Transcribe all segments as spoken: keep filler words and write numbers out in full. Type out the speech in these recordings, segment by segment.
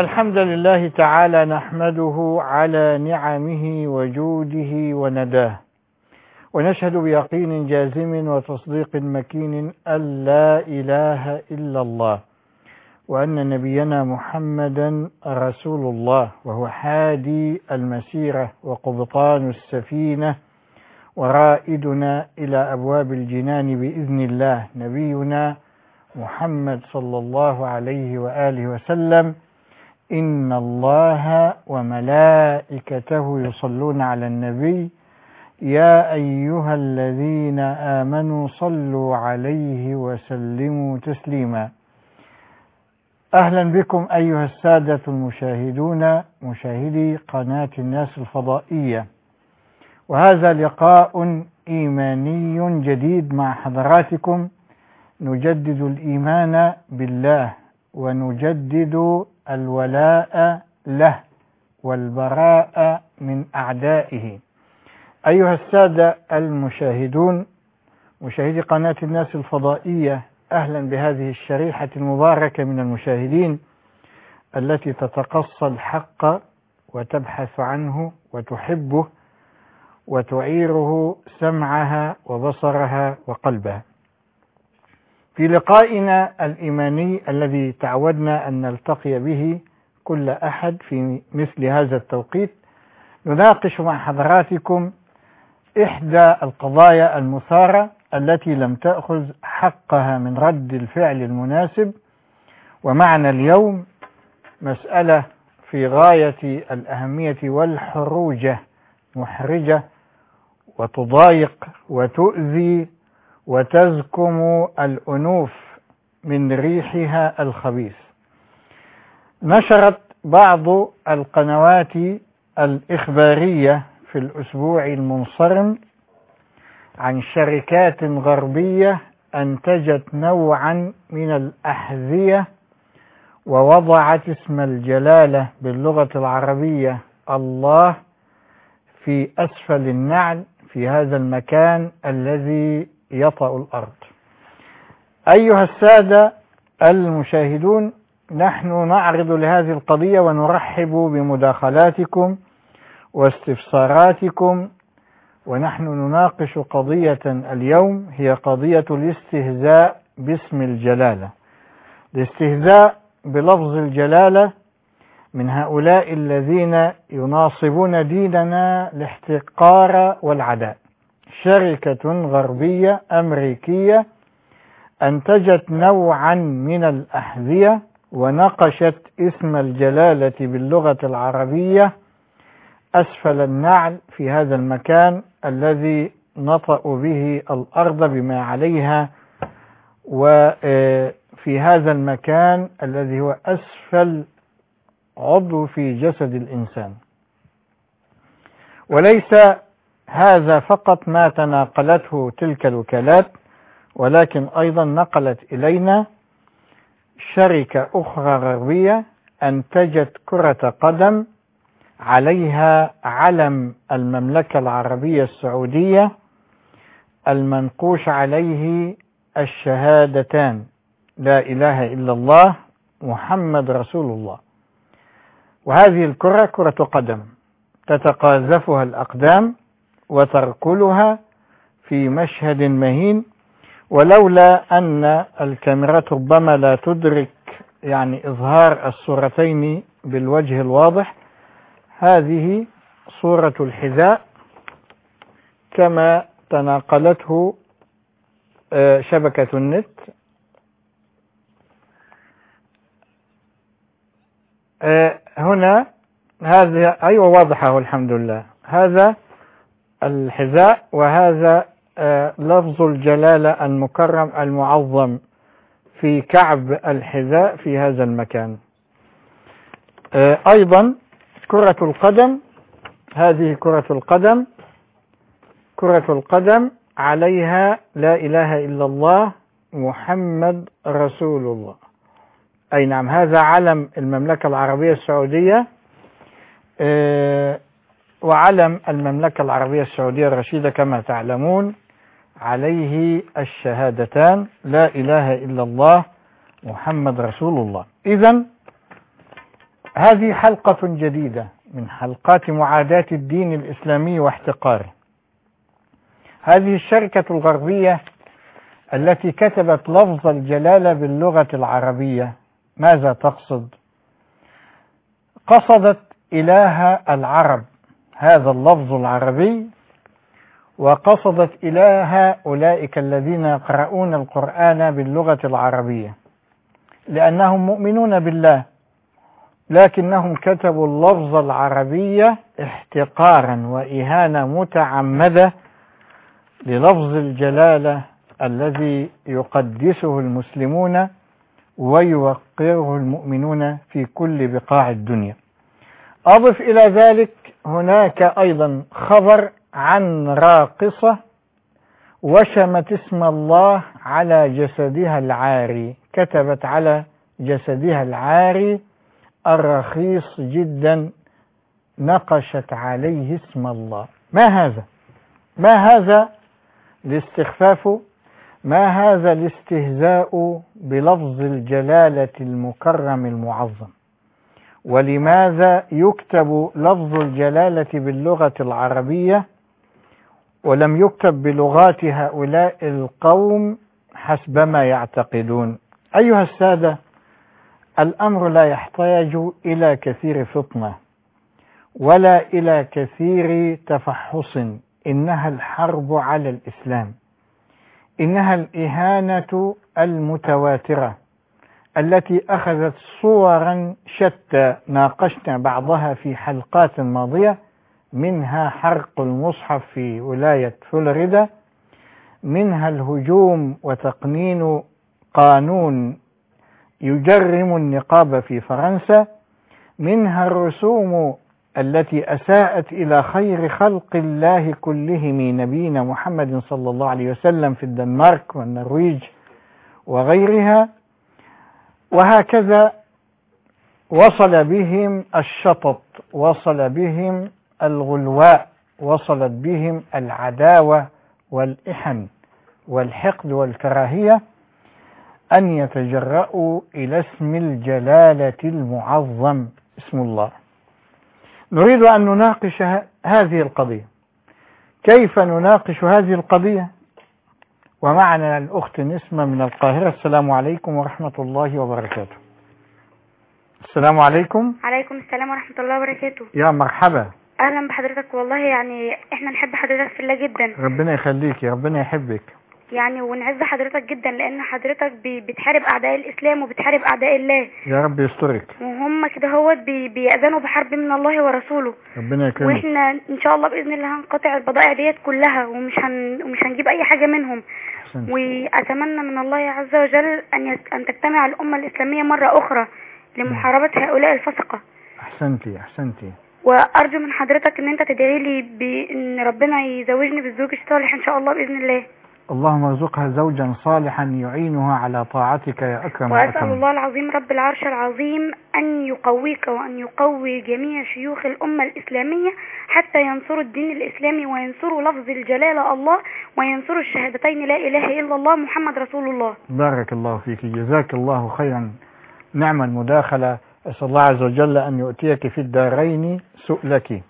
إن الحمد لله تعالى نحمده على نعمه وجوده ونداه، ونشهد بيقين جازم وتصديق مكين أن لا إله إلا الله، وأن نبينا محمدا رسول الله، وهو حادي المسيرة وقبطان السفينة ورائدنا إلى أبواب الجنان بإذن الله، نبينا محمد صلى الله عليه وآله وسلم. إن الله وملائكته يصلون على النبي يا أيها الذين آمنوا صلوا عليه وسلموا تسليما. أهلا بكم أيها السادة المشاهدون، مشاهدي قناة الناس الفضائية، وهذا لقاء إيماني جديد مع حضراتكم. نجدد الإيمان بالله ونجدد الولاء له والبراء من أعدائه. أيها السادة المشاهدون، مشاهدي قناة الناس الفضائية، أهلا بهذه الشريحة المباركة من المشاهدين التي تتقصى الحق وتبحث عنه وتحبه وتعيره سمعها وبصرها وقلبها. في لقائنا الإيماني الذي تعودنا أن نلتقي به كل أحد في مثل هذا التوقيت، نناقش مع حضراتكم إحدى القضايا المثارة التي لم تأخذ حقها من رد الفعل المناسب. ومعنا اليوم مسألة في غاية الأهمية والحروجة، محرجة وتضايق وتؤذي وتزكم الأنوف من ريحها الخبيث. نشرت بعض القنوات الإخبارية في الأسبوع المنصرم عن شركات غربية أنتجت نوعا من الأحذية ووضعت اسم الجلالة باللغة العربية الله في أسفل النعل في هذا المكان الذي يطأ الأرض. أيها السادة المشاهدون، نحن نعرض لهذه القضية ونرحب بمداخلاتكم واستفساراتكم، ونحن نناقش قضية اليوم هي قضية الاستهزاء باسم الجلالة، الاستهزاء بلفظ الجلالة من هؤلاء الذين يناصبون ديننا الاحتقار والعداء. شركة غربية أمريكية أنتجت نوعا من الأحذية ونقشت اسم الجلالة باللغة العربية أسفل النعل في هذا المكان الذي نطأ به الأرض بما عليها، وفي هذا المكان الذي هو أسفل عضو في جسد الإنسان. وليس هذا فقط ما تناقلته تلك الوكالات، ولكن أيضا نقلت إلينا شركة أخرى غربية أنتجت كرة قدم عليها علم المملكة العربية السعودية المنقوش عليه الشهادتان لا إله إلا الله محمد رسول الله. وهذه الكرة كرة قدم تتقاذفها الأقدام وتركلها في مشهد مهين، ولولا أن الكاميرات ربما لا تدرك يعني إظهار الصورتين بالوجه الواضح، هذه صورة الحذاء كما تناقلته شبكة النت. هنا هذا أيوة واضحة والحمد لله، هذا الحذاء وهذا لفظ الجلالة المكرم المعظم في كعب الحذاء في هذا المكان. أيضا كرة القدم، هذه كرة القدم، كرة القدم عليها لا إله إلا الله محمد رسول الله. أي نعم، هذا علم المملكة العربية السعودية، وعلم المملكة العربية السعودية الرشيدة كما تعلمون عليه الشهادتان لا إله إلا الله محمد رسول الله. إذن هذه حلقة جديدة من حلقات معاداة الدين الإسلامي واحتقاره. هذه الشركة الغربية التي كتبت لفظ الجلالة باللغة العربية ماذا تقصد؟ قصدت إله العرب، هذا اللفظ العربي، وقصدت إله أولئك الذين يقرؤون القرآن باللغة العربية، لأنهم مؤمنون بالله، لكنهم كتبوا اللفظ العربية احتقارا وإهانة متعمدة للفظ الجلالة الذي يقدسه المسلمون ويوقره المؤمنون في كل بقاع الدنيا. أضف إلى ذلك هناك أيضا خبر عن راقصة وشمت اسم الله على جسدها العاري، كتبت على جسدها العاري الرخيص جدا، نقشت عليه اسم الله. ما هذا؟ ما هذا الاستخفاف؟ ما هذا الاستهزاء بلفظ الجلالة المكرم المعظم؟ ولماذا يكتب لفظ الجلالة باللغة العربية ولم يكتب بلغات هؤلاء القوم حسب ما يعتقدون؟ أيها السادة، الأمر لا يحتاج إلى كثير فطنة ولا إلى كثير تفحص، إنها الحرب على الإسلام، إنها الإهانة المتواترة التي أخذت صورا شتى ناقشنا بعضها في حلقات ماضية، منها حرق المصحف في ولاية فلوريدا، منها الهجوم وتقنين قانون يجرم النقاب في فرنسا، منها الرسوم التي أساءت إلى خير خلق الله كلهم نبينا محمد صلى الله عليه وسلم في الدنمارك والنرويج وغيرها. وهكذا وصل بهم الشطط، وصل بهم الغلواء، وصلت بهم العداوة والإحن والحقد والكراهية أن يتجرؤوا إلى اسم الجلالة المعظم، اسم الله. نريد أن نناقش هذه القضية. كيف نناقش هذه القضية؟ ومعنا الأخت نسمة من القاهرة. السلام عليكم ورحمة الله وبركاته. السلام عليكم. عليكم السلام ورحمة الله وبركاته. يا مرحبا. أهلا بحضرتك، والله يعني إحنا نحب حضرتك في الله جدا. ربنا يخليك، ربنا يحبك يعني، ونعز حضرتك جدا لأن حضرتك بتحارب أعداء الإسلام وبتحارب أعداء الله. يا رب يسترك. وهم كده هوت بيأذنوا بحرب من الله ورسوله. ربنا يكرمك. وإحنا إن شاء الله بإذن الله هنقطع البضائع ديت كلها ومش هن ومش هنجيب أي حاجة منهم. حسنت. وأتمنى من الله عز وجل أن يت... أن تجتمع الأمة الإسلامية مرة أخرى لمحاربة هؤلاء الفسقة. أحسنتي أحسنتي. وأرجو من حضرتك أن أنت تدعي لي بأن ربنا يزوجني بالزوج الصالح إن شاء الله بإذن الله. اللهم ارزقها زوجا صالحا يعينها على طاعتك يا أكرم وأسأل الأكرم. الله العظيم رب العرش العظيم أن يقويك وأن يقوي جميع شيوخ الأمة الإسلامية حتى ينصروا الدين الإسلامي وينصروا لفظ الجلالة الله وينصروا الشهادتين لا إله إلا الله محمد رسول الله. بارك الله فيك، جزاك الله خيرا. نعم المداخلة. أسأل الله عز وجل أن يؤتيك في الدارين سؤلك.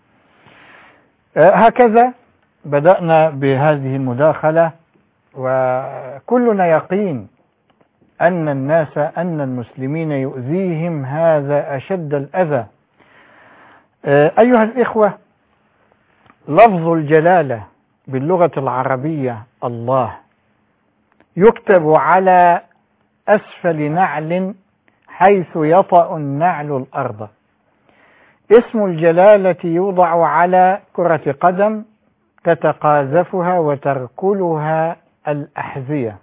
هكذا بدأنا بهذه المداخلة، وكلنا يقين أن الناس أن المسلمين يؤذيهم هذا أشد الأذى. أيها الإخوة، لفظ الجلالة باللغة العربية الله يكتب على أسفل نعل حيث يطأ النعل الأرض. اسم الجلالة يوضع على كرة قدم تتقاذفها وتركلها الأحذية.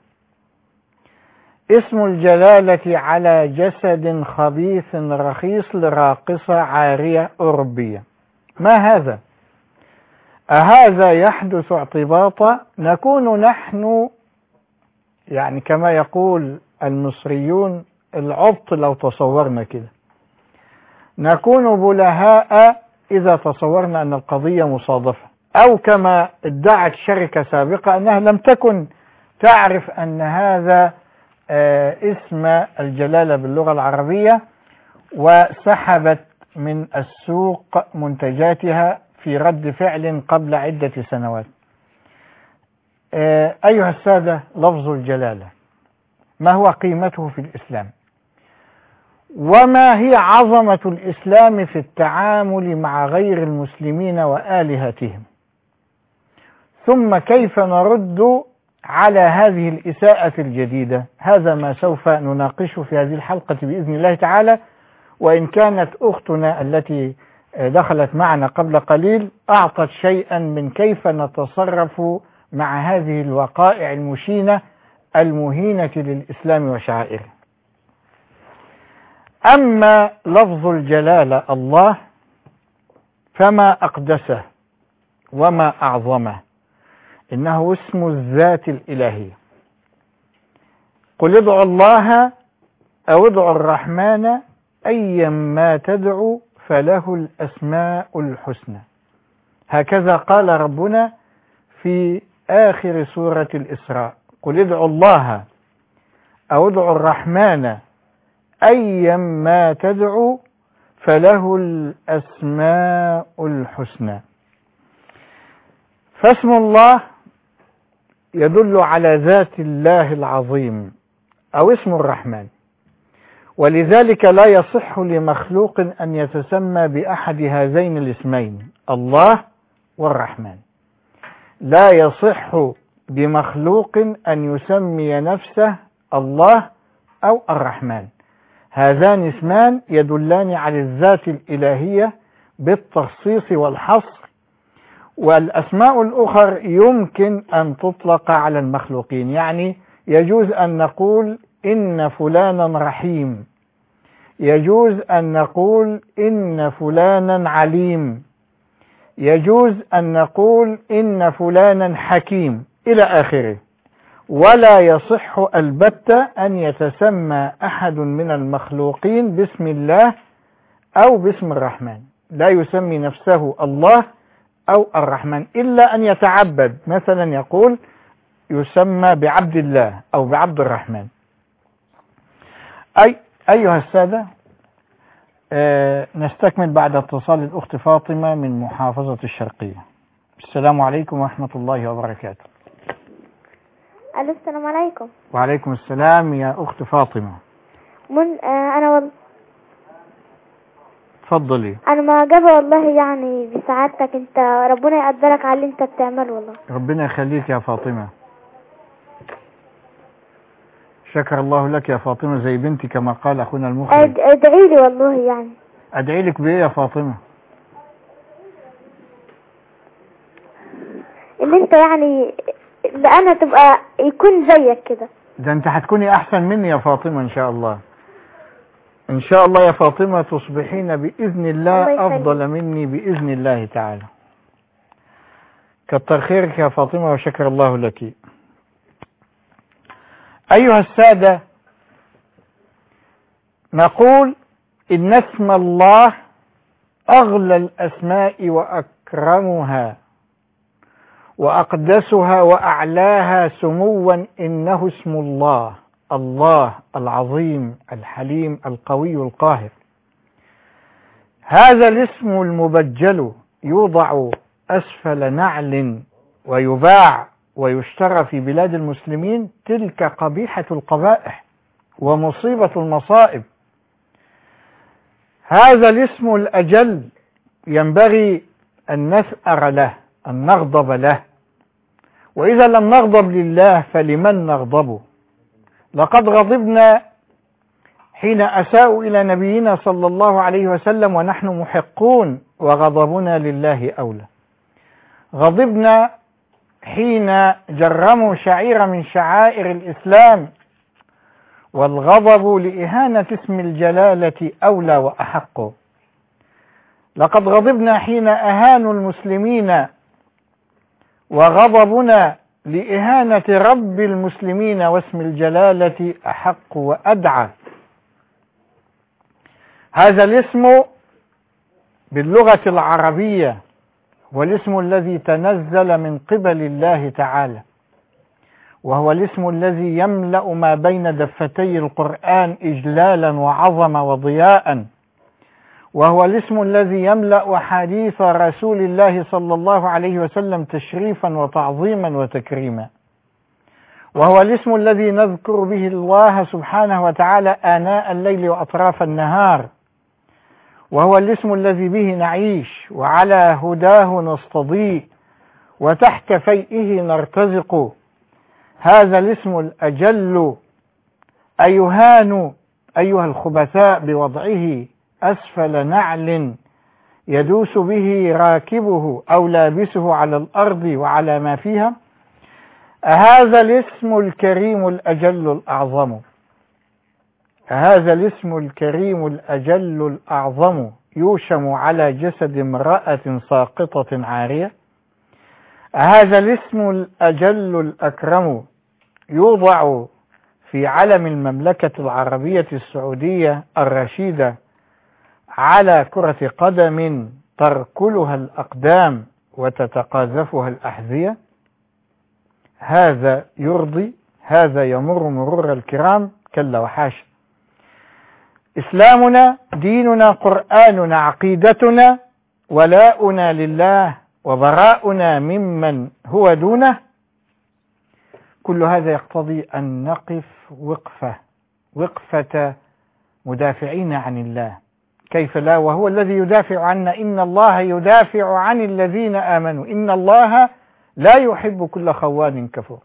اسم الجلالة على جسد خبيث رخيص لراقصة عارية أوروبية. ما هذا؟ أهذا يحدث اعتباطا؟ نكون نحن يعني كما يقول المصريون العبط لو تصورنا كده، نكون بلهاء إذا تصورنا أن القضية مصادفة، أو كما ادعت شركة سابقة أنها لم تكن تعرف أن هذا اسم الجلالة باللغة العربية وسحبت من السوق منتجاتها في رد فعل قبل عدة سنوات. أيها السادة، لفظ الجلالة ما هو قيمته في الإسلام؟ وما هي عظمة الإسلام في التعامل مع غير المسلمين وآلهتهم؟ ثم كيف نرد على هذه الإساءة الجديدة؟ هذا ما سوف نناقشه في هذه الحلقة بإذن الله تعالى. وإن كانت أختنا التي دخلت معنا قبل قليل أعطت شيئا من كيف نتصرف مع هذه الوقائع المشينة المهينة للإسلام وشعائره. أما لفظ الجلالة الله فما أقدسه وما أعظمه، إنه اسم الذات الإلهية. قل ادعوا الله أو ادعوا الرحمن أيما تدعوا فله الأسماء الحسنى. هكذا قال ربنا في آخر سورة الإسراء: قل ادعوا الله أو ادعوا الرحمن أيما تدعوا فله الأسماء الحسنى. فاسم الله يدل على ذات الله العظيم أو اسم الرحمن، ولذلك لا يصح لمخلوق أن يتسمى بأحد هذين الاسمين، الله والرحمن. لا يصح بمخلوق أن يسمي نفسه الله أو الرحمن. هذان اسمان يدلان على الذات الإلهية بالتخصيص والحصر، والأسماء الأخرى يمكن أن تطلق على المخلوقين. يعني يجوز أن نقول إن فلانا رحيم، يجوز أن نقول إن فلانا عليم، يجوز أن نقول إن فلانا حكيم إلى آخره. ولا يصح البتة أن يتسمى أحد من المخلوقين باسم الله أو باسم الرحمن. لا يسمي نفسه الله أو الرحمن إلا أن يتعبد، مثلا يقول يسمى بعبد الله أو بعبد الرحمن. أي أيها السادة، آه نستكمل بعد اتصال الأخت فاطمة من محافظة الشرقية. السلام عليكم ورحمة الله وبركاته. ألو، السلام عليكم. وعليكم السلام يا أخت فاطمة. من آه أنا وال... تفضلي. أنا معجبة والله يعني بسعادتك، أنت ربنا يقدرك على اللي أنت بتعمله والله. ربنا يخليك يا فاطمة. شكر الله لك يا فاطمة زي بنتي كما قال أخونا المخرج. ادعي لي والله. يعني أدعي لك بإيه يا فاطمة؟ اللي أنت يعني اللي أنا تبقى يكون زيك كده. ده أنت هتكوني أحسن مني يا فاطمة إن شاء الله. إن شاء الله يا فاطمة تصبحين بإذن الله, الله أفضل مني بإذن الله تعالى. كتر خيرك يا فاطمة وشكر الله لك. أيها السادة، نقول إن اسم الله أغلى الأسماء وأكرمها وأقدسها وأعلاها سموا. إنه اسم الله، الله العظيم الحليم القوي القاهر. هذا الاسم المبجل يوضع أسفل نعل ويباع ويشترى في بلاد المسلمين. تلك قبيحة القبائح ومصيبة المصائب. هذا الاسم الأجل ينبغي أن نثأر له، أن نغضب له. وإذا لم نغضب لله فلمن نغضبه؟ لقد غضبنا حين أساءوا إلى نبينا صلى الله عليه وسلم ونحن محقون، وغضبنا لله أولى. غضبنا حين جرموا شعيرة من شعائر الإسلام، والغضب لإهانة اسم الجلالة أولى وأحق. لقد غضبنا حين أهانوا المسلمين، وغضبنا لإهانة رب المسلمين واسم الجلالة أحق وأدعى. هذا الاسم باللغة العربية والاسم الذي تنزل من قبل الله تعالى، وهو الاسم الذي يملأ ما بين دفتي القرآن إجلالا وعظمة وضياء، وهو الاسم الذي يملأ حديث رسول الله صلى الله عليه وسلم تشريفا وتعظيما وتكريما، وهو الاسم الذي نذكر به الله سبحانه وتعالى آناء الليل وأطراف النهار، وهو الاسم الذي به نعيش وعلى هداه نستضيء وتحت فيئه نرتزق. هذا الاسم الأجل أيهان أيها الخبثاء بوضعه أسفل نعل يدوس به راكبه أو لابسه على الأرض وعلى ما فيها. هذا الاسم الكريم الأجل الأعظم، هذا الاسم الكريم الأجل الأعظم يوشم على جسد امرأة ساقطة عارية. هذا الاسم الأجل الأكرم يوضع في علم المملكة العربية السعودية الرشيدة على كرة قدم تركلها الأقدام وتتقاذفها الأحذية. هذا يرضي؟ هذا يمر مرور الكرام؟ كلا وحاشا. إسلامنا ديننا قرآننا عقيدتنا ولاؤنا لله وبراؤنا ممن هو دونه. كل هذا يقتضي أن نقف وقفة وقفة مدافعين عن الله، كيف لا وهو الذي يدافع عنا. إن الله يدافع عن الذين آمنوا إن الله لا يحب كل خوان كفور.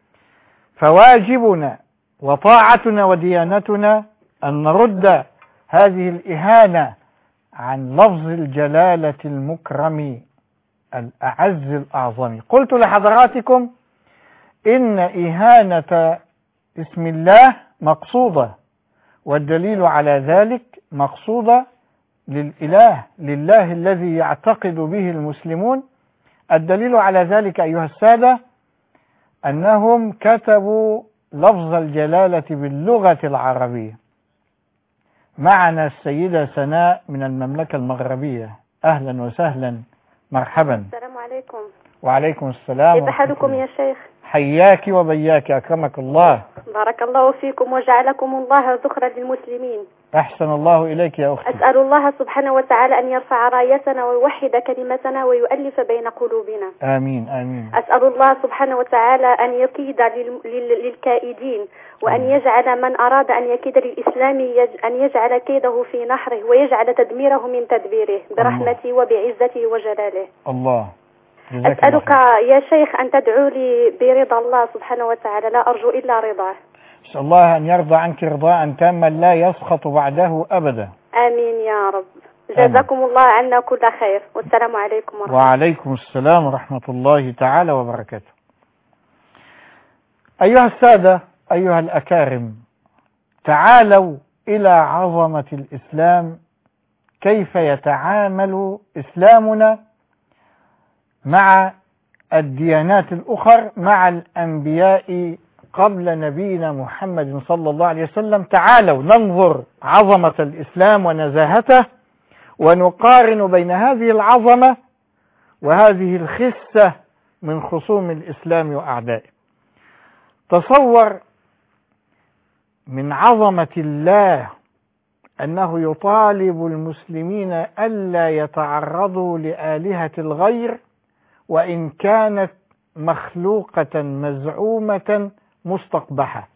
فواجبنا وطاعتنا وديانتنا أن نرد هذه الإهانة عن لفظ الجلالة المكرم الأعز الأعظم. قلت لحضراتكم إن إهانة اسم الله مقصودة، والدليل على ذلك مقصودة للإله لله الذي يعتقد به المسلمون. الدليل على ذلك أيها السادة أنهم كتبوا لفظ الجلالة باللغة العربية. معنا السيدة سناء من المملكة المغربية، أهلا وسهلا، مرحبا. السلام عليكم. وعليكم السلام. كيف حالكم يا شيخ؟ حياك وبياك، أكرمك الله. بارك الله فيكم وجعلكم الله ذخرا للمسلمين. أحسن الله إليك يا أختي. أسأل الله سبحانه وتعالى أن يرفع رايتنا ويوحد كلمتنا ويؤلف بين قلوبنا. آمين آمين. أسأل الله سبحانه وتعالى أن يكيد للكائدين، وأن يجعل من أراد أن يكيد للإسلام أن يجعل كيده في نحره ويجعل تدميره من تدبيره برحمته وبعزته وجلاله. الله. أسألك يا شيخ أن تدعو لي برضا الله سبحانه وتعالى، لا أرجو إلا رضاه. أسأل الله أن يرضى عنك رضاء تاما لا يسخط بعده أبدا. آمين يا رب. جزاكم الله عنا كل خير، والسلام عليكم ورحمة الله. وعليكم السلام ورحمة الله تعالى وبركاته. أيها السادة، أيها الأكارم، تعالوا إلى عظمة الإسلام، كيف يتعامل إسلامنا مع الديانات الأخرى، مع الأنبياء قبل نبينا محمد صلى الله عليه وسلم. تعالوا ننظر عظمة الإسلام ونزاهته، ونقارن بين هذه العظمة وهذه الخسة من خصوم الإسلام وأعدائه. تصور من عظمة الله أنه يطالب المسلمين ألا يتعرضوا لآلهة الغير وإن كانت مخلوقة مزعومة مستقبحة.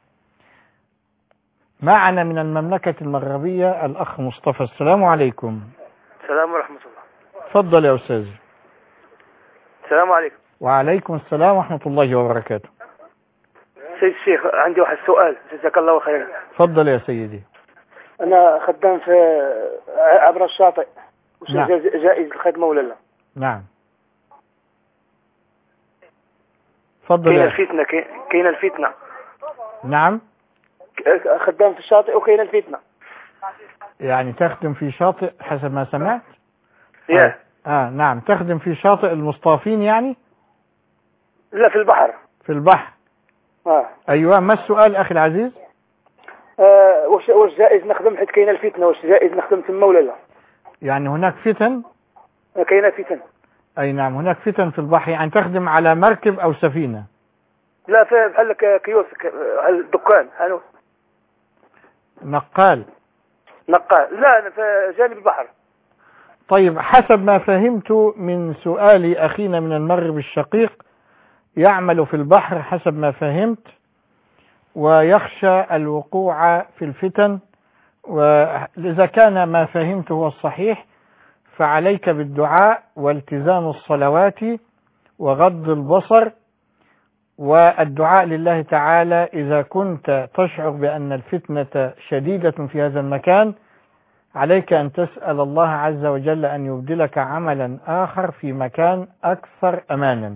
معنا من المملكة المغربية الأخ مصطفى. السلام عليكم. السلام ورحمة الله. تفضل يا أستاذ. السلام عليكم. وعليكم السلام ورحمة الله وبركاته. سيد الشيخ، عندي واحد سؤال، جزاك الله خيرا. تفضل يا سيدي. أنا خدام في عبر الشاطئ، وش نعم. جائزة الخدمة ولا لا؟ نعم. تفضل. كاين الفتنة، كاين الفتنة. نعم. خدام في الشاطئ وكاين الفتنة. يعني تخدم في شاطئ حسب ما سمعت؟ yeah. آه. اه نعم، تخدم في شاطئ المصطافين يعني؟ لا، في البحر. في البحر. اه ايوه، ما السؤال اخي العزيز؟ آه واش واش جائز نخدم حيت كاين الفتنة، واش جائز نخدم تما ولا لا؟ يعني هناك فتن؟ كاين فتن. اي نعم، هناك فتن في البحر، يعني تخدم على مركب او سفينة؟ لا، في بحال كيوسك، الدكان. نقال؟ نقال، لا، في جانب البحر. طيب حسب ما فهمت من سؤال أخينا من المغرب الشقيق، يعمل في البحر حسب ما فهمت، ويخشى الوقوع في الفتن، وإذا كان ما فهمته هو الصحيح فعليك بالدعاء والتزام الصلوات وغض البصر والدعاء لله تعالى. إذا كنت تشعر بأن الفتنة شديدة في هذا المكان عليك أن تسأل الله عز وجل أن يبدلك عملا آخر في مكان أكثر أمانا.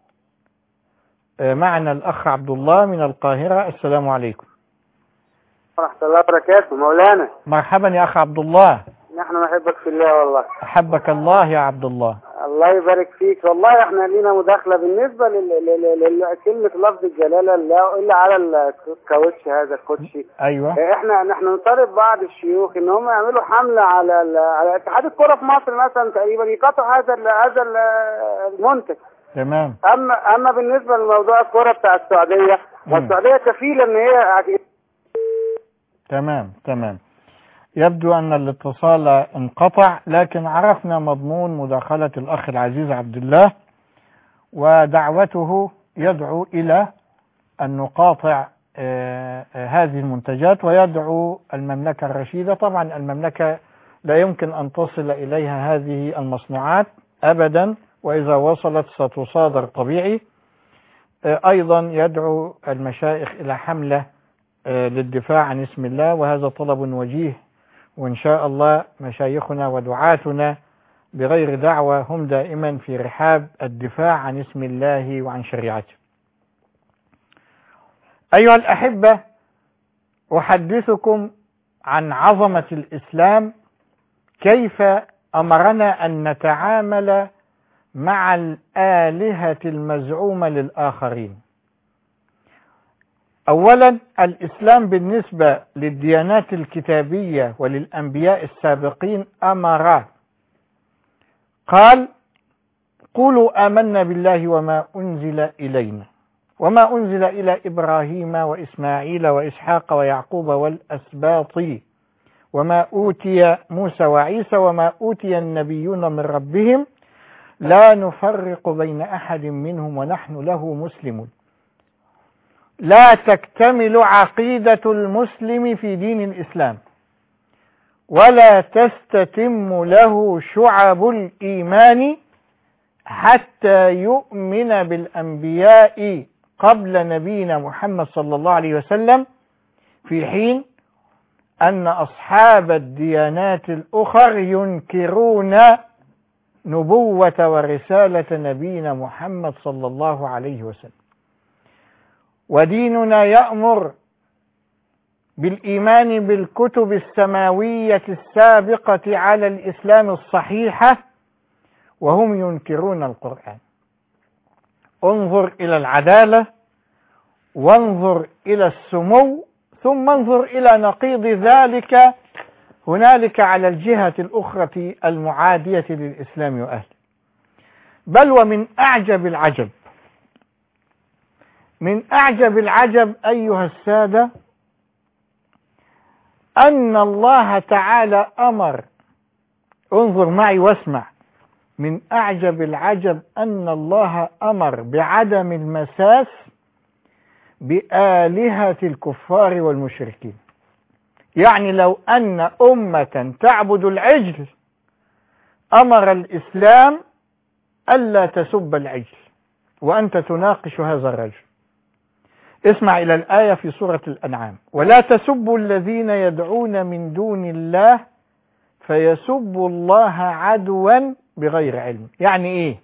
معنا الأخ عبد الله من القاهرة. السلام عليكم. ورحمة الله وبركاته. مولانا مرحبا يا أخ عبد الله. نحن نحبك في الله والله. أحبك الله يا عبد الله. الله يبارك فيك. والله احنا لينا مداخلة بالنسبة لكلمة لفظ الجلالة لا إلا على الكاوتش هذا الكوتشي. أيوة. احنا نحن نطالب بعض الشيوخ ان هم يعملوا حملة على على اتحاد الكرة في مصر مثلا تقريبا يقاطعوا هذا هذا المنتج. تمام. اما اما بالنسبة لموضوع الكرة بتاع السعودية، والسعودية كفيلة ان هي. تمام تمام. يبدو أن الاتصال انقطع، لكن عرفنا مضمون مداخلة الأخ العزيز عبد الله، ودعوته يدعو إلى أن نقاطع آه هذه المنتجات، ويدعو المملكة الرشيدة. طبعا المملكة لا يمكن أن تصل إليها هذه المصنوعات أبدا، وإذا وصلت ستصادر طبيعي. آه أيضا يدعو المشايخ إلى حملة آه للدفاع عن اسم الله، وهذا طلب وجيه، وإن شاء الله مشايخنا ودعاتنا بغير دعوة هم دائما في رحاب الدفاع عن اسم الله وعن شريعته. أيها الأحبة، أحدثكم عن عظمة الإسلام، كيف أمرنا أن نتعامل مع الآلهة المزعومة للآخرين. أولا، الإسلام بالنسبة للديانات الكتابية وللأنبياء السابقين أمر، قال: قولوا آمنا بالله وما أنزل إلينا وما أنزل إلى إبراهيم وإسماعيل وإسحاق ويعقوب والأسباط وما أوتي موسى وعيسى وما أوتي النبيون من ربهم لا نفرق بين أحد منهم ونحن له مسلمون. لا تكتمل عقيدة المسلم في دين الإسلام ولا تستتم له شعب الإيمان حتى يؤمن بالأنبياء قبل نبينا محمد صلى الله عليه وسلم، في حين أن أصحاب الديانات الأخر ينكرون نبوة ورسالة نبينا محمد صلى الله عليه وسلم. وديننا يأمر بالإيمان بالكتب السماوية السابقة على الإسلام الصحيحة، وهم ينكرون القرآن. انظر إلى العدالة، وانظر إلى السمو، ثم انظر إلى نقيض ذلك هنالك على الجهة الأخرى المعادية للإسلام وأهله. بل ومن أعجب العجب من أعجب العجب أيها السادة أن الله تعالى أمر، انظر معي واسمع، من أعجب العجب أن الله أمر بعدم المساس بآلهة الكفار والمشركين. يعني لو أن أمة تعبد العجل أمر الإسلام ألا تسب العجل، وأنت تناقش هذا الرجل. اسمع إلى الآية في سورة الأنعام: ولا تسبوا الذين يدعون من دون الله فيسبوا الله عدوا بغير علم. يعني إيه؟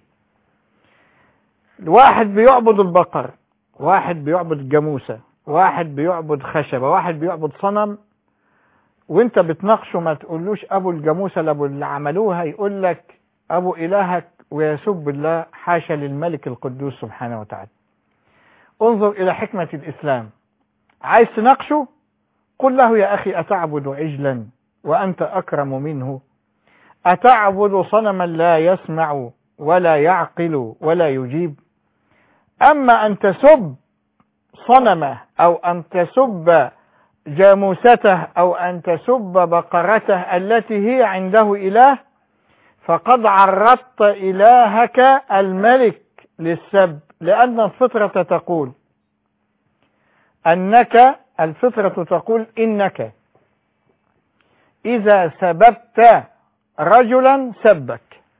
واحد بيعبد البقر، واحد بيعبد جاموسة، واحد بيعبد خشبة، واحد بيعبد صنم، وانت بتناقشه ما تقولوش أبو الجاموسة لأبو اللي عملوها، يقول لك أبو إلهك ويسب الله، حاشا للملك القدوس سبحانه وتعالى. انظر إلى حكمة الإسلام. عايز تناقشه؟ قل له: يا أخي، أتعبد عجلا وأنت أكرم منه؟ أتعبد صنما لا يسمع ولا يعقل ولا يجيب؟ أما أن تسب صنمه أو أن تسب جاموسته أو أن تسب بقرته التي هي عنده إله، فقد عرضت إلهك الملك للسب، لأن الفطرة تقول أنك الفطرة تقول إنك إذا سببت رجلا سبك،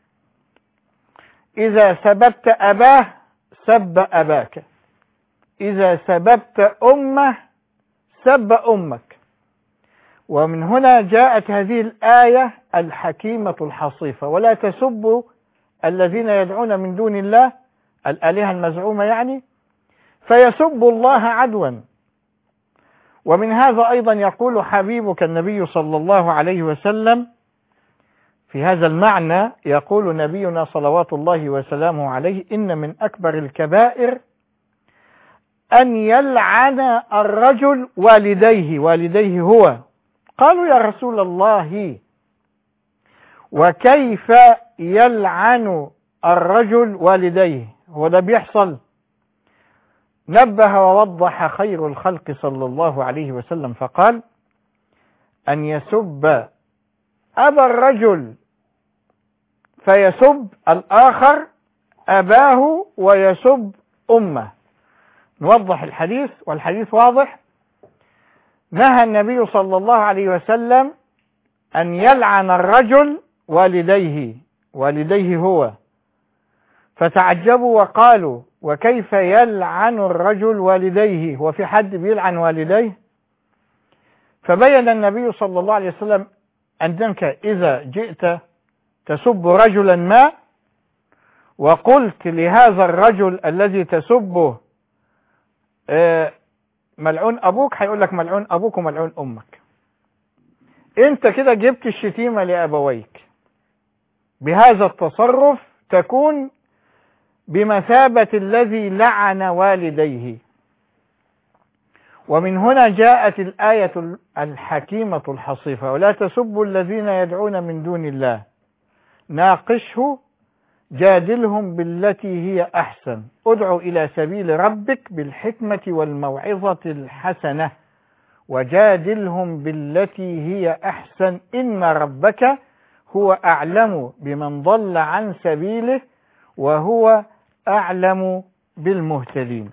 إذا سببت أباه سب أباك، إذا سببت أمه سب أمك. ومن هنا جاءت هذه الآية الحكيمة الحصيفة: ولا تسبوا الذين يدعون من دون الله، الآلهة المزعومة يعني، فيسبوا الله عدوا. ومن هذا أيضا يقول حبيبك النبي صلى الله عليه وسلم في هذا المعنى، يقول نبينا صلوات الله وسلامه عليه: إن من أكبر الكبائر أن يلعن الرجل والديه. والديه هو. قالوا يا رسول الله وكيف يلعن الرجل والديه؟ هو ده بيحصل؟ نبه ووضح خير الخلق صلى الله عليه وسلم فقال: أن يسب أبا الرجل فيسب الآخر أباه ويسب أمه. نوضح الحديث، والحديث واضح. نهى النبي صلى الله عليه وسلم أن يلعن الرجل والديه، والديه هو. فتعجبوا وقالوا: وكيف يلعن الرجل والديه؟ هو في حد بيلعن والديه؟ فبين النبي صلى الله عليه وسلم أنك إذا جئت تسب رجلا ما وقلت لهذا الرجل الذي تسبه ملعون أبوك، هيقول لك ملعون أبوك وملعون أمك. أنت كده جبت الشتيمة لأبويك. بهذا التصرف تكون بمثابة الذي لعن والديه. ومن هنا جاءت الآية الحكيمة الحصيفة: ولا تسبوا الذين يدعون من دون الله ناقشه جادلهم بالتي هي أحسن ادع إلى سبيل ربك بالحكمة والموعظة الحسنة وجادلهم بالتي هي أحسن إن ربك هو أعلم بمن ضل عن سبيله وهو أعلم بالمهتدين.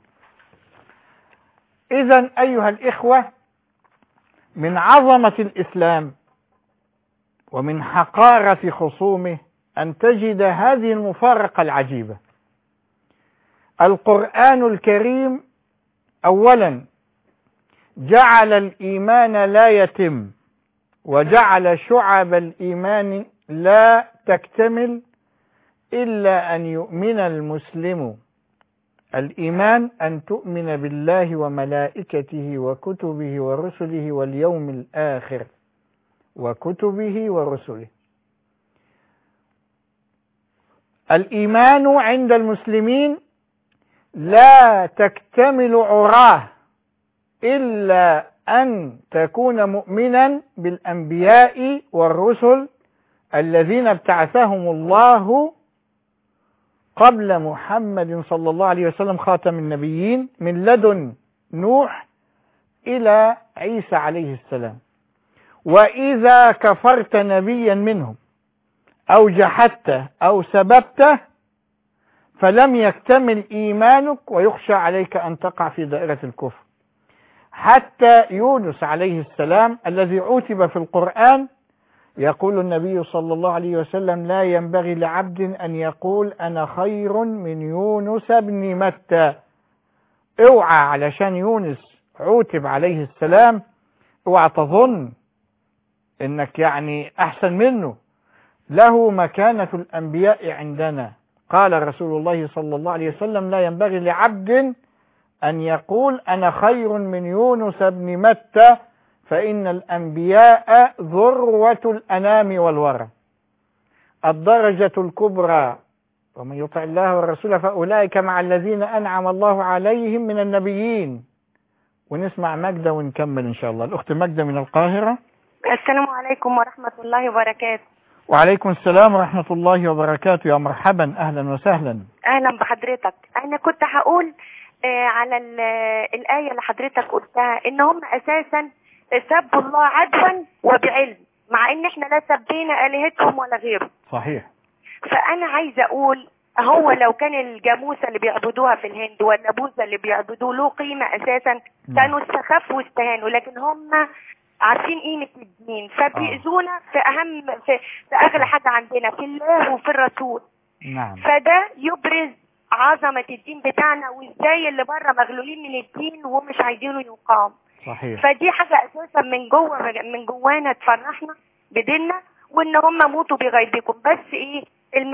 إذن أيها الإخوة، من عظمة الإسلام ومن حقارة خصومه أن تجد هذه المفارقة العجيبة. القرآن الكريم أولا جعل الإيمان لا يتم، وجعل شعب الإيمان لا تكتمل إلا أن يؤمن المسلم. الإيمان أن تؤمن بالله وملائكته وكتبه ورسله واليوم الآخر وكتبه ورسله. الإيمان عند المسلمين لا تكتمل عراه إلا أن تكون مؤمنا بالأنبياء والرسل الذين ابتعثهم الله قبل محمد صلى الله عليه وسلم خاتم النبيين، من لدن نوح إلى عيسى عليه السلام. وإذا كفرت نبيا منهم أو جحدته أو سببته فلم يكتمل إيمانك ويخشى عليك أن تقع في دائرة الكفر. حتى يونس عليه السلام الذي عوتب في القرآن يقول النبي صلى الله عليه وسلم: لا ينبغي لعبد أن يقول أنا خير من يونس بن متى. اوعى علشان يونس عوتب عليه السلام اوعى تظن انك يعني احسن منه، له مكانة الأنبياء عندنا. قال رسول الله صلى الله عليه وسلم: لا ينبغي لعبد أن يقول أنا خير من يونس بن متى، فإن الأنبياء ذروة الأنام والورى. الدرجة الكبرى ومن يطع الله والرسول فأولئك مع الذين أنعم الله عليهم من النبيين. ونسمع مجدة ونكمل إن شاء الله. الأخت مجدة من القاهرة. السلام عليكم ورحمة الله وبركاته. وعليكم السلام ورحمة الله وبركاته. يا مرحبا، أهلا وسهلا. أهلا بحضرتك. أنا كنت هقول آه على الآية اللي حضرتك قلتها إن هم أساسا سبوا الله عدوا وبعلم، مع إن إحنا لا سبينا آلهتهم ولا غيره. صحيح. فانا عايزه اقول هو لو كان الجاموسه اللي بيعبدوها في الهند ولا بوذا اللي بيعبدوه له قيمه اساسا كانوا استخفوا واستهانوا، لكن هم عارفين قيمه الدين فبيأذونا في اهم في, في اغلى حاجه عندنا في الله وفي الرسول. نعم. فده يبرز عظمه الدين بتاعنا وازاي اللي بره مغلولين من الدين ومش عايزينه يقام. صحيح. فدي حاجه اساسا من جوه من جوانا تفرحنا بديننا وان هم موتوا بغيبكم. بس ايه الم...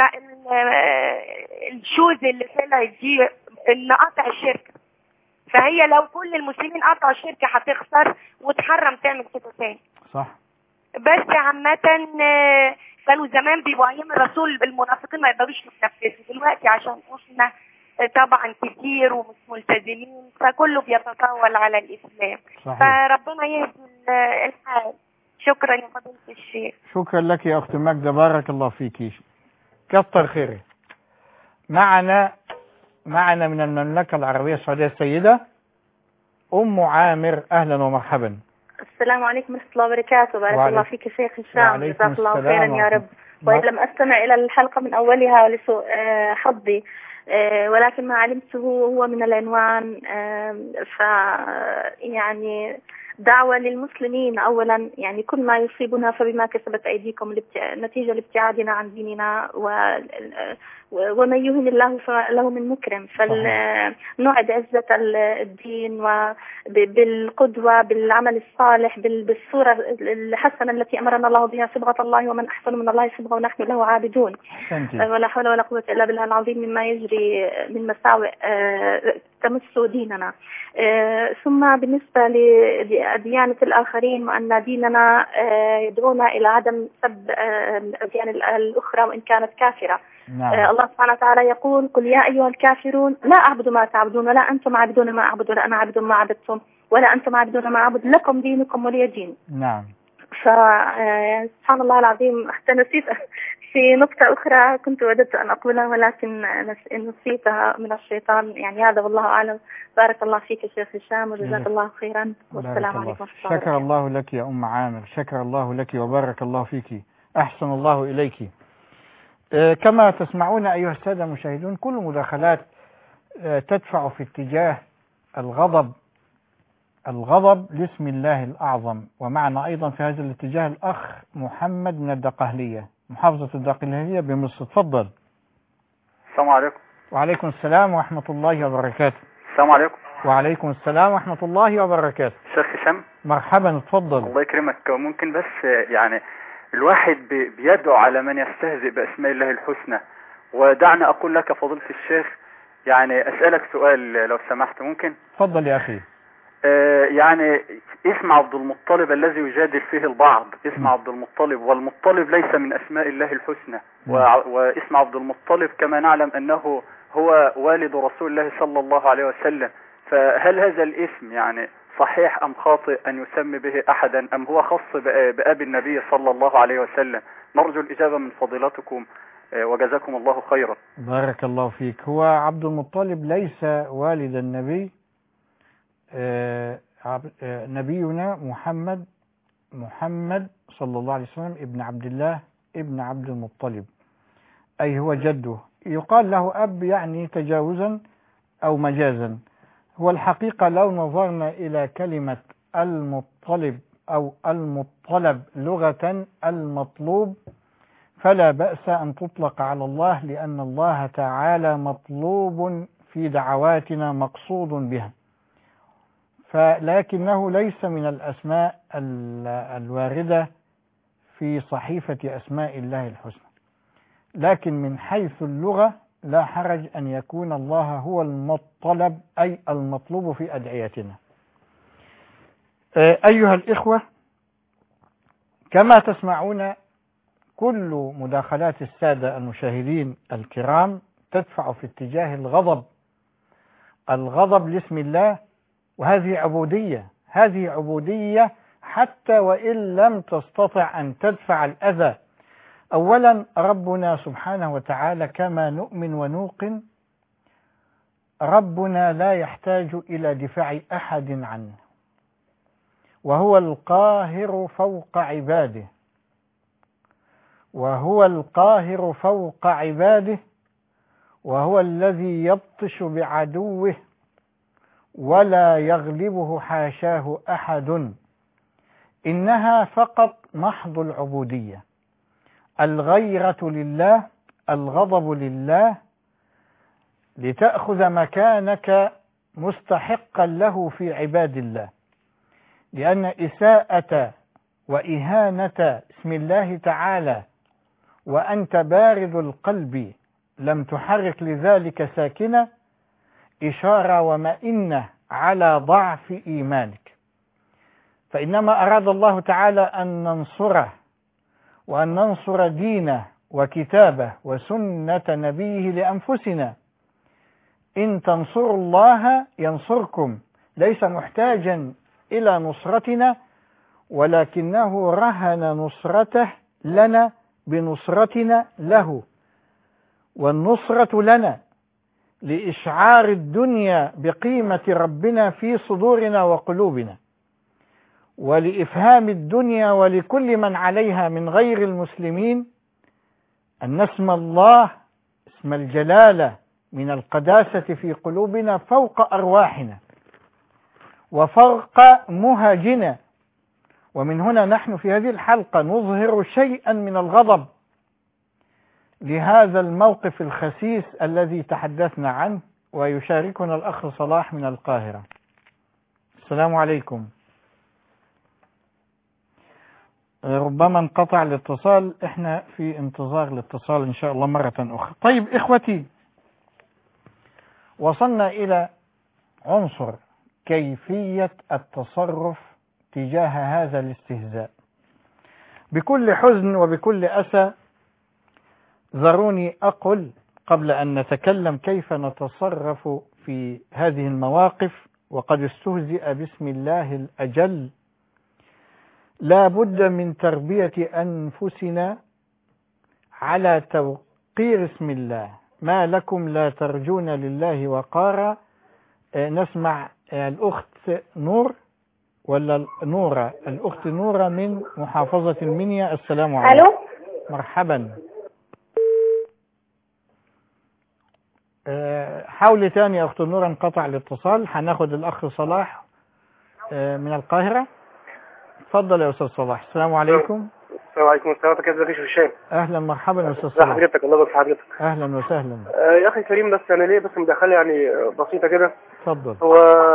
الشوز اللي طلعت دي ان قطع الشركه، فهي لو كل المسلمين قطعوا الشركه هتخسر وتحرم تعمل كده تاني. صح. بس عامه كانوا زمان بيبقوا ايام الرسول المنافقين ما يقدروش يتنفسوا، دلوقتي عشان احنا طبعا كتير ومش ملتزمين فكله بيتطاول على الاسلام. صحيح. فربنا يهدي الحال. شكرا يا فضيلة الشيخ. شكرا لك يا اخت ماجدة، بارك الله فيك، كتر خيرك. معنا معنا من المملكة العربية السعودية السيدة أم عامر، أهلا ومرحبا. السلام عليكم ورحمة الله وبركاته. بارك وعليك. الله فيك شيخ هشام، جزاك الله خيرا يا رب. و... وإن لم أستمع إلى الحلقة من أولها ولسوء حظي، ولكن ما علمته هو من العنوان، ف يعني دعوة للمسلمين أولا، يعني كل ما يصيبنا فبما كسبت أيديكم نتيجة لابتعادنا عن ديننا، و... ومن يهن الله فله من مكرم، فنعد عزة الدين وبالقدوة بالعمل الصالح بالصورة الحسنة التي أمرنا الله بها، صبغة الله ومن أحسن من الله صبغة ونحن له عابدون. ولا حول ولا قوة إلا بالله العظيم مما يجري من مساوئ تمس ديننا. ثم بالنسبة لديانة الآخرين وأن ديننا يدعونا إلى عدم سب الأديان الأخرى وإن كانت كافرة. نعم. الله سبحانه وتعالى يقول قل يا أيها الكافرون لا أعبد ما تعبدون ولا أنتم عابدون ما أعبد ولا أنا عابد ما عبدتم ولا أنتم عابدون ما أعبد لكم دينكم ولي دين. نعم. فسبحان الله العظيم حتى نسيت في نقطة أخرى كنت وددت أن أقولها ولكن نسيتها من الشيطان، يعني هذا والله أعلم. بارك الله فيك يا شيخ هشام وجزاك الله خيرا والسلام عليكم ورحمة الله. شكر الله لك يا أم عامر، شكر الله لك وبارك الله فيك، أحسن الله إليك. آه كما تسمعون أيها السادة المشاهدون، كل مداخلات آه تدفع في اتجاه الغضب الغضب لاسم الله الأعظم. ومعنا أيضا في هذا الاتجاه الأخ محمد من الدقهلية، محافظة الدقهلية بمصر. تفضل. السلام عليكم. وعليكم السلام ورحمة الله وبركاته. السلام عليكم. وعليكم السلام ورحمة الله وبركاته. شيخ هشام. مرحبا، تفضل. الله يكرمك. ممكن بس يعني الواحد بيدعو على من يستهزئ بأسماء الله الحسنى، ودعني أقول لك فضيلة الشيخ، يعني أسألك سؤال لو سمحت ممكن؟ تفضل يا أخي. آه يعني اسم عبد المطلب الذي يجادل فيه البعض، اسم م. عبد المطلب، والمطلب ليس من أسماء الله الحسنى، واسم عبد المطلب كما نعلم أنه هو والد رسول الله صلى الله عليه وسلم، فهل هذا الاسم يعني صحيح أم خاطئ أن يسمي به أحدا، أم هو خاص بأبي النبي صلى الله عليه وسلم؟ نرجو الإجابة من فضيلتكم وجزاكم الله خيرا. بارك الله فيك. هو عبد المطلب ليس والد النبي، آه آه نبينا محمد محمد صلى الله عليه وسلم ابن عبد الله ابن عبد المطلب، أي هو جده. يقال له أب يعني تجاوزا أو مجازا. هو الحقيقة لو نظرنا إلى كلمة المطلب أو المطلب لغة المطلوب فلا بأس أن تطلق على الله، لأن الله تعالى مطلوب في دعواتنا مقصود بها، فلكنه ليس من الأسماء الواردة في صحيفة أسماء الله الحسنى. لكن من حيث اللغة لا حرج أن يكون الله هو المطلب، أي المطلوب في أدعيتنا. أيها الإخوة، كما تسمعون كل مداخلات السادة المشاهدين الكرام تدفع في اتجاه الغضب الغضب لاسم الله، وهذه عبودية، هذه عبودية حتى وإن لم تستطع أن تدفع الأذى. أولا ربنا سبحانه وتعالى كما نؤمن ونوقن ربنا لا يحتاج إلى دفاع أحد عنه، وهو القاهر فوق عباده، وهو القاهر فوق عباده، وهو الذي يبطش بعدوه ولا يغلبه حاشاه أحد. إنها فقط محض العبودية، الغيرة لله، الغضب لله، لتأخذ مكانك مستحقا له في عباد الله، لأن إساءة وإهانة اسم الله تعالى وأنت بارد القلب لم تحرك لذلك ساكنة إشارة ومئنة على ضعف إيمانك. فإنما أراد الله تعالى أن ننصره وأن ننصر دينه وكتابه وسنة نبيه لأنفسنا. إن تنصروا الله ينصركم، ليس محتاجا إلى نصرتنا، ولكنه رهن نصرته لنا بنصرتنا له. والنصرة لنا لإشعار الدنيا بقيمة ربنا في صدورنا وقلوبنا، ولإفهام الدنيا ولكل من عليها من غير المسلمين أن اسم الله اسم الجلالة من القداسة في قلوبنا فوق أرواحنا وفوق مهاجنا. ومن هنا نحن في هذه الحلقة نظهر شيئا من الغضب لهذا الموقف الخسيس الذي تحدثنا عنه. ويشاركنا الأخ صلاح من القاهرة. السلام عليكم. ربما انقطع الاتصال، احنا في انتظار الاتصال ان شاء الله مرة اخرى. طيب اخوتي، وصلنا الى عنصر كيفية التصرف تجاه هذا الاستهزاء. بكل حزن وبكل أسى ذروني أقل قبل أن نتكلم كيف نتصرف في هذه المواقف وقد استهزئ باسم الله الأجل. لا بد من تربية أنفسنا على توقير اسم الله. ما لكم لا ترجون لله وقارا. نسمع الأخت نور ولا نورة، الأخت نورة من محافظة المنيا. السلام عليكم. ألو. مرحبا. حاولي تاني يا أخت نورة، انقطع الاتصال. هناخد الأخ صلاح من القاهرة. اتفضل يا أستاذ صلاح. السلام عليكم. السلام عليكم. السلام عليكم. كيف الشام؟ أهلا مرحبا يا أستاذ صلاح. حضرتك الله يبارك في حضرتك. أهلا وسهلا. آه يا أخي كريم، بس أنا ليه بس مداخلة يعني بسيطة كده. اتفضل. هو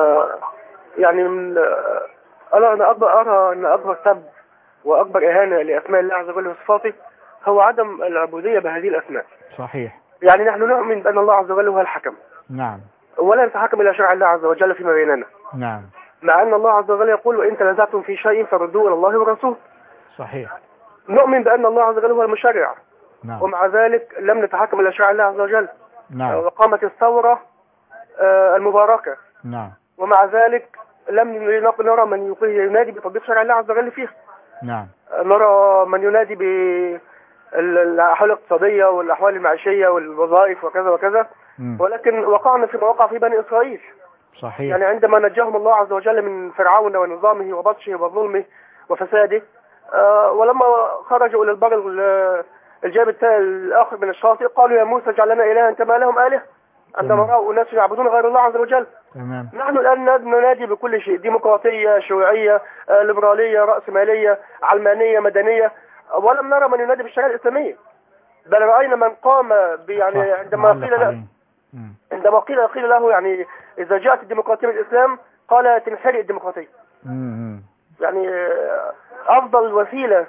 يعني من أنا أنا أكبر أرى أن أكبر سب وأكبر إهانة لأسماء الله عز وجل وصفاته هو عدم العبودية بهذه الأسماء. صحيح. يعني نحن نؤمن بأن الله عز وجل هو الحكم. نعم. ولا نتحكم إلى شرع الله عز وجل فيما بيننا. نعم. مع أن الله عز وجل يقول وإن تنازعتم في شيء فردوه إلى الله ورسوله. صحيح. نؤمن بأن الله عز وجل هو المشرع. نعم. ومع ذلك لم نتحكم إلى شرع الله عز وجل. نعم. وقامت الثورة المباركة. نعم. ومع ذلك لم نرى من ينادي بتطبيق شرع الله عز وجل فيها. نعم. نرى من ينادي بالأحوال الاقتصادية والأحوال المعيشية والوظائف وكذا وكذا. م. ولكن وقعنا في مواقع في بني إسرائيل. صحيح. يعني عندما نجاهم الله عز وجل من فرعون ونظامه وبطشه وظلمه وفساده، آه ولما خرجوا إلى البر الجانب الآخر من الشاطئ قالوا يا موسى اجعل لنا إلها كما لهم آلهة، عندما رأوا الناس يعبدون غير الله عز وجل. تمام. نحن الآن ننادي بكل شيء، ديمقراطية، شيوعية، آه ليبرالية، رأسمالية، علمانية، مدنية، ولم نرى من ينادي بالشريعة الإسلامية. بل رأينا من قام يعني عندما قيل له عندما قيل قيل له يعني إذا جاءت الديمقراطية بالإسلام قال تنحرق الديمقراطية. مم. يعني أفضل وسيلة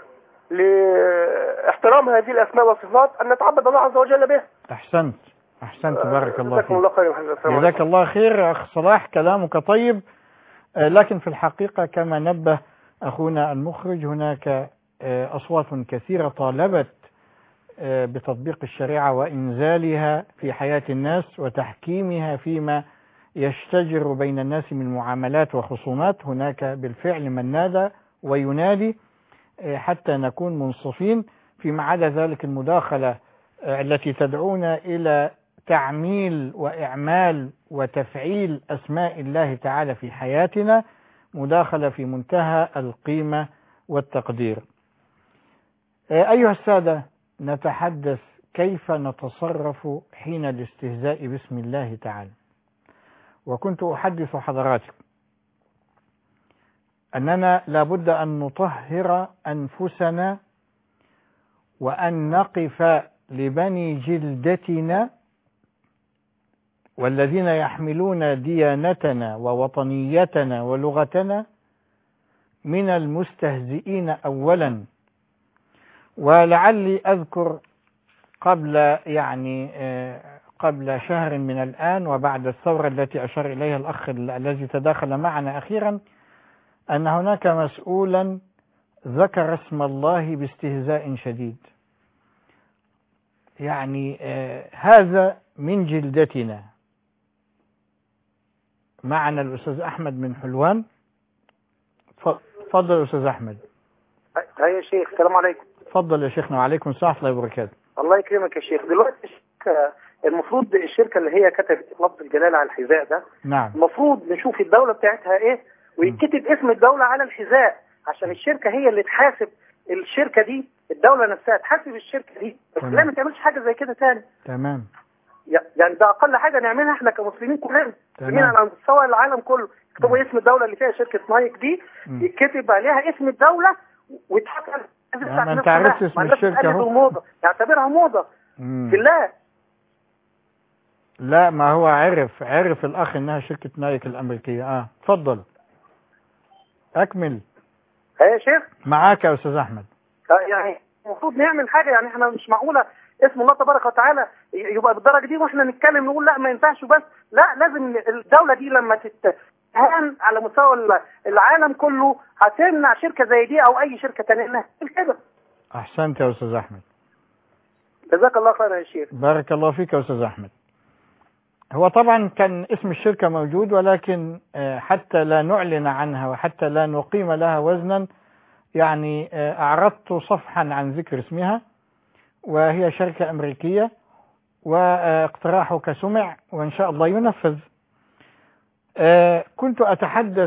لاحترام هذه الأسماء والصفات أن نتعبد الله عز وجل بها. أحسنت أحسنت بارك الله فيك. الله خير. جزاك الله خير أخ صلاح، كلامك طيب. لكن في الحقيقة كما نبه أخونا المخرج هناك أصوات كثيرة طالبت بتطبيق الشريعة وإنزالها في حياة الناس وتحكيمها فيما يشتجر بين الناس من معاملات وخصومات. هناك بالفعل من نادى وينادي حتى نكون منصفين. فيما عدا ذلك المداخلة التي تدعونا إلى تعميل وإعمال وتفعيل أسماء الله تعالى في حياتنا مداخلة في منتهى القيمة والتقدير. أيها السادة، نتحدث كيف نتصرف حين الاستهزاء باسم الله تعالى. وكنت أحدث حضراتكم أننا لابد أن نطهر أنفسنا وأن نقف لبني جلدتنا والذين يحملون ديانتنا ووطنيتنا ولغتنا من المستهزئين أولا. ولعلي أذكر قبل يعني قبل شهر من الآن وبعد الثورة التي أشار إليها الأخ الذي تداخل معنا أخيرا أن هناك مسؤولا ذكر اسم الله باستهزاء شديد. يعني هذا من جلدتنا. معنا الأستاذ أحمد من حلوان. تفضل أستاذ أحمد. يا شيخ السلام عليكم. تفضل يا شيخنا. وعليكم السلام ورحمة الله وبركاته. الله يكرمك يا شيخ. دلوقتي المفروض الشركة اللي هي كتبت لفظ الجلالة على الحذاء ده، نعم، المفروض نشوف الدولة بتاعتها ايه ويتكتب اسم الدولة على الحذاء عشان الشركة هي اللي تحاسب الشركة دي، الدولة نفسها تحاسب الشركة دي. بس لا ما تعملش حاجة زي كده تاني. تمام. يعني ده أقل حاجة نعملها احنا كمسلمين كلنا، مسلمين على مستوى العالم كله. يكتبوا اسم الدولة اللي فيها شركة نايك دي، يتكتب عليها اسم الدولة ويتحط ما انت عرفت اسم الشركة اهو. موضة يعتبرها موضة بالله. لا ما هو عرف عرف الأخ إنها شركة نايك الأمريكية. اه تفضل أكمل. يا شيخ معاك يا أستاذ أحمد. يعني المفروض نعمل حاجة، يعني احنا مش معقولة اسم الله تبارك وتعالى يبقى بالدرجة دي واحنا نتكلم نقول لا ما ينفعش. بس لا، لازم الدولة دي لما تتهان على مستوى العالم كله هتمنع شركة زي دي أو أي شركة تانية انها كده. أحسنت يا أستاذ أحمد. جزاك الله خير يا شيخ. بارك الله فيك يا أستاذ أحمد. هو طبعا كان اسم الشركة موجود، ولكن حتى لا نعلن عنها وحتى لا نقيم لها وزنا يعني أعرضت صفحا عن ذكر اسمها، وهي شركة أمريكية واقتراحك سمع وإن شاء الله ينفذ. كنت أتحدث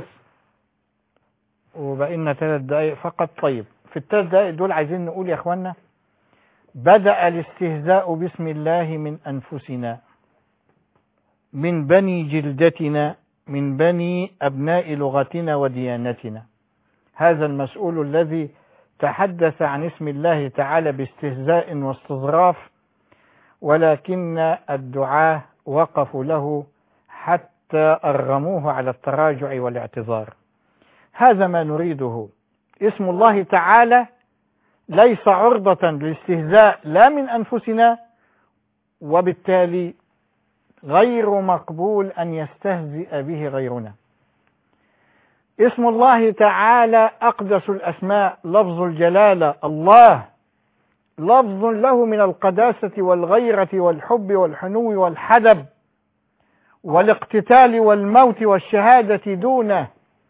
وبقينا ثلاث دقائق فقط. طيب في الثلاث دقائق دول عايزين نقول يا أخوانا بدأ الاستهزاء باسم الله من أنفسنا، من بني جلدتنا، من بني أبناء لغتنا وديانتنا. هذا المسؤول الذي تحدث عن اسم الله تعالى باستهزاء واستظراف، ولكن الدعاة وقفوا له حتى أرغموه على التراجع والاعتذار. هذا ما نريده. اسم الله تعالى ليس عرضة للاستهزاء لا من أنفسنا، وبالتالي غير مقبول أن يستهزئ به غيرنا. اسم الله تعالى أقدس الأسماء، لفظ الجلالة الله، لفظ له من القداسة والغيرة والحب والحنو والحدب والاقتتال والموت والشهادة دونه.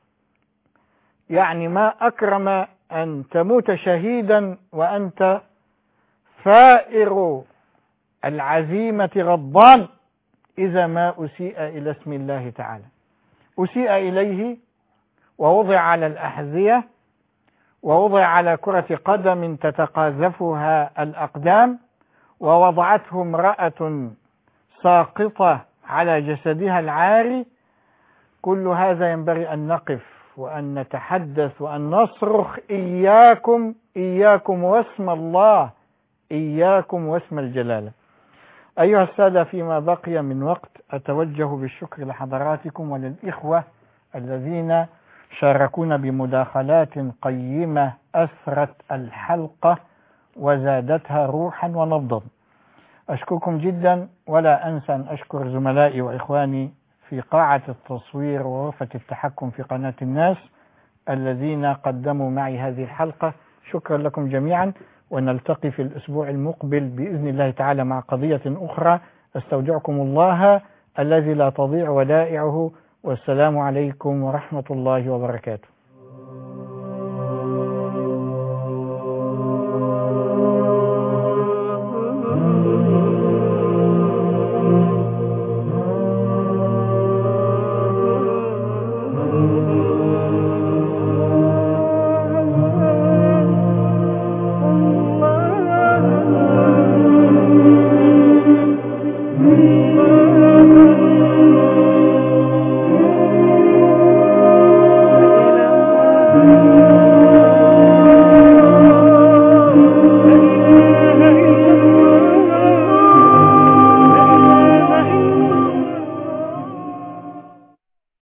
يعني ما أكرم أن تموت شهيدا وأنت ثائر العزيمة غضبان إذا ما أسيء إلى اسم الله تعالى. أسيء إليه ووضع على الأحذية ووضع على كرة قدم تتقاذفها الأقدام، ووضعته امرأة ساقطة على جسدها العاري. كل هذا ينبغي أن نقف وأن نتحدث وأن نصرخ إياكم إياكم واسم الله، إياكم واسم الجلالة. أيها السادة، فيما بقي من وقت أتوجه بالشكر لحضراتكم وللإخوة الذين شاركونا بمداخلات قيمة أثرت الحلقة وزادتها روحا ونبضا. أشكركم جدا، ولا أنسى أن أشكر زملائي وإخواني في قاعة التصوير وغرفة التحكم في قناة الناس الذين قدموا معي هذه الحلقة. شكرا لكم جميعا، ونلتقي في الأسبوع المقبل بإذن الله تعالى مع قضية أخرى. أستودعكم الله الذي لا تضيع ودائعه، والسلام عليكم ورحمة الله وبركاته.